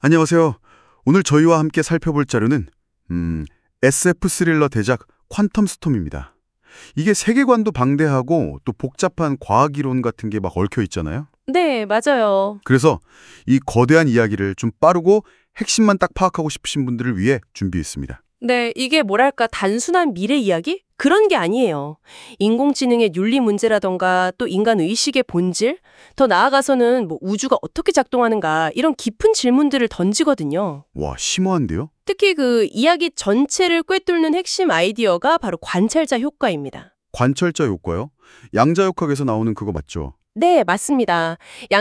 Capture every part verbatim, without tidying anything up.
안녕하세요. 오늘 저희와 함께 살펴볼 자료는 음, 에스에프 스릴러 대작 퀀텀 스톰입니다. 이게 세계관도 방대하고 또 복잡한 과학 이론 같은 게 막 얽혀 있잖아요. 네, 맞아요. 그래서 이 거대한 이야기를 좀 빠르고 핵심만 딱 파악하고 싶으신 분들을 위해 준비했습니다. 네, 이게 뭐랄까 단순한 미래 이야기? 그런 게 아니에요. 인공지능의 윤리 문제라던가 또 인간 의식의 본질, 더 나아가서는 뭐 우주가 어떻게 작동하는가 이런 깊은 질문들을 던지거든요. 와, 심오한데요? 특히 그 이야기 전체를 꿰뚫는 핵심 아이디어가 바로 관찰자 효과입니다. 관철자 효과요? 양자역학에서 나오는 그거 맞죠? 네, 맞습니다.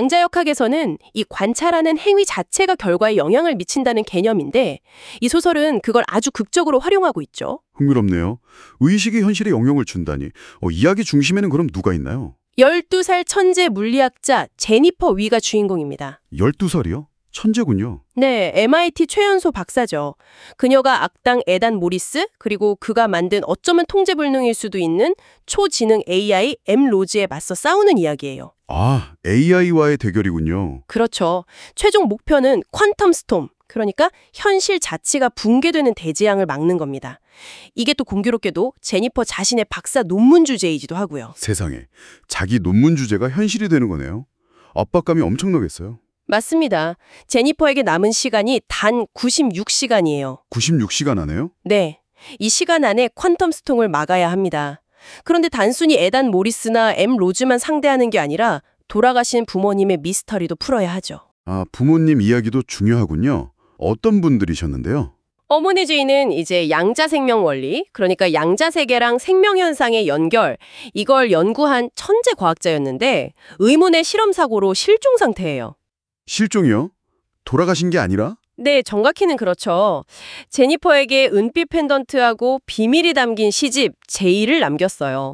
양자역학에서는 이 관찰하는 행위 자체가 결과에 영향을 미친다는 개념인데 이 소설은 그걸 아주 극적으로 활용하고 있죠. 흥미롭네요. 의식이 현실에 영향을 준다니. 어, 이야기 중심에는 그럼 누가 있나요? 열두 살 천재 물리학자 제니퍼 위가 주인공입니다. 열두 살이요? 천재군요. 네, 엠아이티 최연소 박사죠. 그녀가 악당 에단 모리스, 그리고 그가 만든 어쩌면 통제불능일 수도 있는 초지능 에이아이 엠 로즈에 맞서 싸우는 이야기예요. 아, 에이아이와의 대결이군요. 그렇죠. 최종 목표는 퀀텀 스톰, 그러니까 현실 자체가 붕괴되는 대재앙을 막는 겁니다. 이게 또 공교롭게도 제니퍼 자신의 박사 논문 주제이기도 하고요. 세상에, 자기 논문 주제가 현실이 되는 거네요. 압박감이 엄청나겠어요. 맞습니다. 제니퍼에게 남은 시간이 단 구십육 시간이에요. 구십육 시간 안에요? 네. 이 시간 안에 퀀텀 스톰을 막아야 합니다. 그런데 단순히 에단 모리스나 엠 로즈만 상대하는 게 아니라 돌아가신 부모님의 미스터리도 풀어야 하죠. 아, 부모님 이야기도 중요하군요. 어떤 분들이셨는데요? 어머니 주인은 이제 양자생명 원리, 그러니까 양자세계랑 생명현상의 연결, 이걸 연구한 천재 과학자였는데 의문의 실험사고로 실종 상태예요. 실종이요? 돌아가신 게 아니라? 네, 정확히는 그렇죠. 제니퍼에게 은빛 펜던트하고 비밀이 담긴 시집 제이를 남겼어요.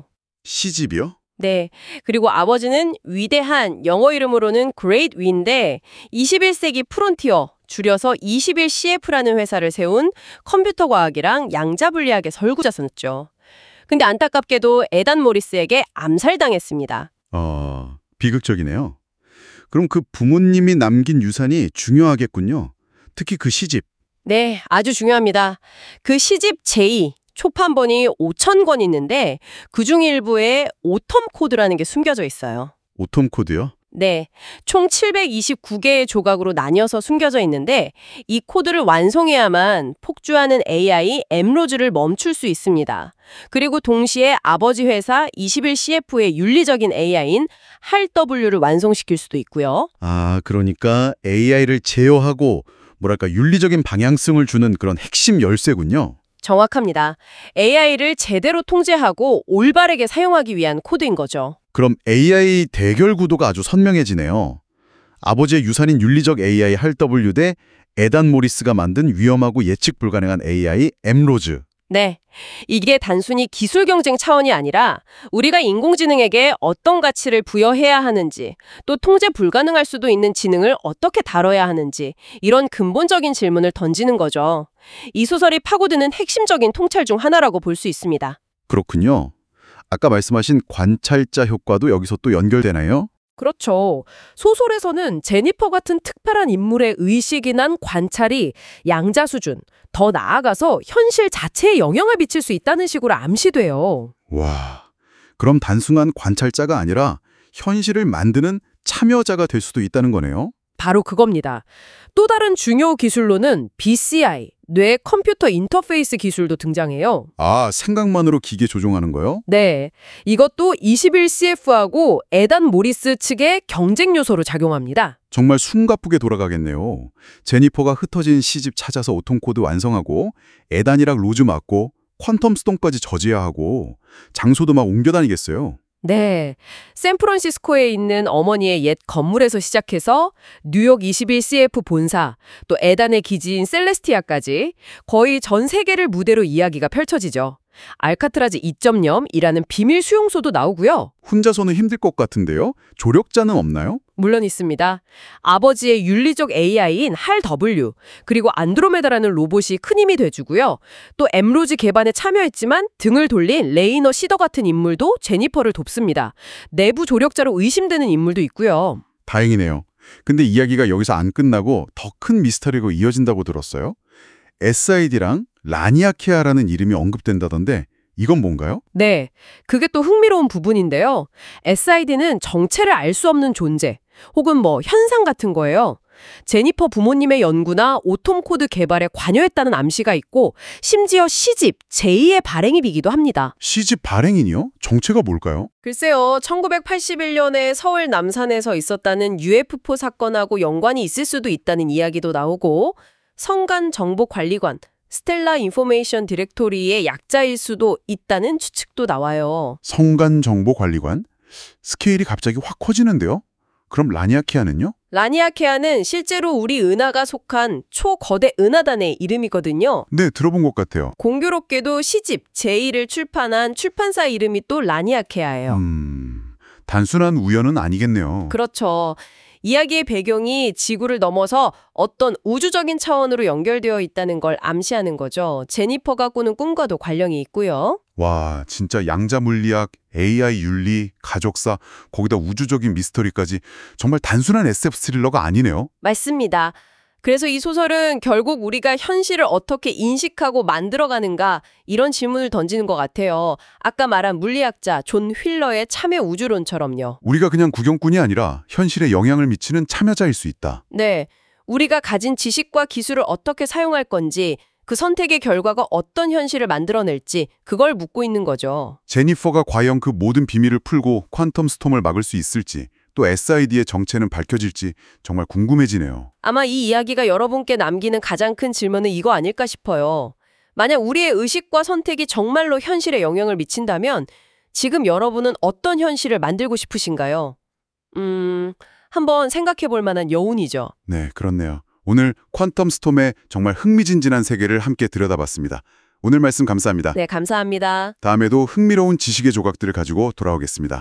시집이요? 네, 그리고 아버지는 위대한 영어 이름으로는 Great Win인데 이십일 세기 프론티어, 줄여서 이십일 씨에프라는 회사를 세운 컴퓨터 과학이랑 양자분리학의 설구자였죠. 근데 안타깝게도 에단 모리스에게 암살당했습니다. 아, 비극적이네요. 그럼 그 부모님이 남긴 유산이 중요하겠군요. 특히 그 시집. 네, 아주 중요합니다. 그 시집 제이, 초판본이 오천 권 있는데 그중 일부에 오텀 코드라는 게 숨겨져 있어요. 오톰 코드요? 네, 총 칠백이십구 개의 조각으로 나뉘어서 숨겨져 있는데 이 코드를 완성해야만 폭주하는 에이아이 엠 로즈를 멈출 수 있습니다. 그리고 동시에 아버지 회사 이십일 씨에프의 윤리적인 에이아이인 할 더블유를 완성시킬 수도 있고요. 아, 그러니까 에이아이를 제어하고 뭐랄까 윤리적인 방향성을 주는 그런 핵심 열쇠군요. 정확합니다. 에이아이를 제대로 통제하고 올바르게 사용하기 위한 코드인 거죠. 그럼 에이아이 대결 구도가 아주 선명해지네요. 아버지의 유산인 윤리적 에이아이 할 더블유 대 에단 모리스가 만든 위험하고 예측 불가능한 에이아이 엠 로즈. 네, 이게 단순히 기술 경쟁 차원이 아니라 우리가 인공지능에게 어떤 가치를 부여해야 하는지, 또 통제 불가능할 수도 있는 지능을 어떻게 다뤄야 하는지 이런 근본적인 질문을 던지는 거죠. 이 소설이 파고드는 핵심적인 통찰 중 하나라고 볼 수 있습니다. 그렇군요. 아까 말씀하신 관찰자 효과도 여기서 또 연결되나요? 그렇죠. 소설에서는 제니퍼 같은 특별한 인물의 의식이 난 관찰이 양자 수준, 더 나아가서 현실 자체에 영향을 미칠 수 있다는 식으로 암시돼요. 와, 그럼 단순한 관찰자가 아니라 현실을 만드는 참여자가 될 수도 있다는 거네요? 바로 그겁니다. 또 다른 중요 기술로는 비씨아이, 뇌 컴퓨터 인터페이스 기술도 등장해요. 아, 생각만으로 기계 조종하는 거요? 네, 이것도 이십일 씨에프하고 에단 모리스 측의 경쟁 요소로 작용합니다. 정말 숨가쁘게 돌아가겠네요. 제니퍼가 흩어진 시집 찾아서 오톰코드 완성하고 에단이랑 로즈 맞고 퀀텀 스톰까지 저지해야 하고 장소도 막 옮겨 다니겠어요. 네, 샌프란시스코에 있는 어머니의 옛 건물에서 시작해서 뉴욕 이십일 씨에프 본사, 또 에단의 기지인 셀레스티아까지 거의 전 세계를 무대로 이야기가 펼쳐지죠. 알카트라즈 이 점 영이라는 비밀 수용소도 나오고요. 혼자서는 힘들 것 같은데요? 조력자는 없나요? 물론 있습니다. 아버지의 윤리적 에이아이인 할 더블유, 그리고 안드로메다라는 로봇이 큰 힘이 돼주고요. 또 엠로즈 개발에 참여했지만 등을 돌린 레이너 시더 같은 인물도 제니퍼를 돕습니다. 내부 조력자로 의심되는 인물도 있고요. 다행이네요. 근데 이야기가 여기서 안 끝나고 더 큰 미스터리로 이어진다고 들었어요. 에스아이디랑 라니아케아라는 이름이 언급된다던데 이건 뭔가요? 네, 그게 또 흥미로운 부분인데요. 에스아이디는 정체를 알 수 없는 존재, 혹은 뭐 현상 같은 거예요. 제니퍼 부모님의 연구나 오톰 코드 개발에 관여했다는 암시가 있고 심지어 시집 제이의 발행입이기도 합니다. 시집 발행인이요? 정체가 뭘까요? 글쎄요, 천구백팔십일 년에 서울 남산에서 있었다는 유에프오 사건하고 연관이 있을 수도 있다는 이야기도 나오고 성간정보관리관, 스텔라 인포메이션 디렉토리의 약자일 수도 있다는 추측도 나와요. 성간정보관리관? 스케일이 갑자기 확 커지는데요? 그럼 라니아케아는요? 라니아케아는 실제로 우리 은하가 속한 초거대 은하단의 이름이거든요. 네, 들어본 것 같아요. 공교롭게도 시집 제이를 출판한 출판사 이름이 또 라니아케아예요. 음, 단순한 우연은 아니겠네요. 그렇죠. 이야기의 배경이 지구를 넘어서 어떤 우주적인 차원으로 연결되어 있다는 걸 암시하는 거죠. 제니퍼가 꾸는 꿈과도 관련이 있고요. 와, 진짜 양자 물리학, 에이아이 윤리, 가족사, 거기다 우주적인 미스터리까지 정말 단순한 에스에프 스릴러가 아니네요. 맞습니다. 그래서 이 소설은 결국 우리가 현실을 어떻게 인식하고 만들어가는가 이런 질문을 던지는 것 같아요. 아까 말한 물리학자 존 휠러의 참여 우주론처럼요. 우리가 그냥 구경꾼이 아니라 현실에 영향을 미치는 참여자일 수 있다. 네, 우리가 가진 지식과 기술을 어떻게 사용할 건지 그 선택의 결과가 어떤 현실을 만들어낼지 그걸 묻고 있는 거죠. 제니퍼가 과연 그 모든 비밀을 풀고 퀀텀 스톰을 막을 수 있을지, 또 에스아이디의 정체는 밝혀질지 정말 궁금해지네요. 아마 이 이야기가 여러분께 남기는 가장 큰 질문은 이거 아닐까 싶어요. 만약 우리의 의식과 선택이 정말로 현실에 영향을 미친다면 지금 여러분은 어떤 현실을 만들고 싶으신가요? 음, 한번 생각해 볼 만한 여운이죠. 네, 그렇네요. 오늘 퀀텀 스톰의 정말 흥미진진한 세계를 함께 들여다봤습니다. 오늘 말씀 감사합니다. 네, 감사합니다. 다음에도 흥미로운 지식의 조각들을 가지고 돌아오겠습니다.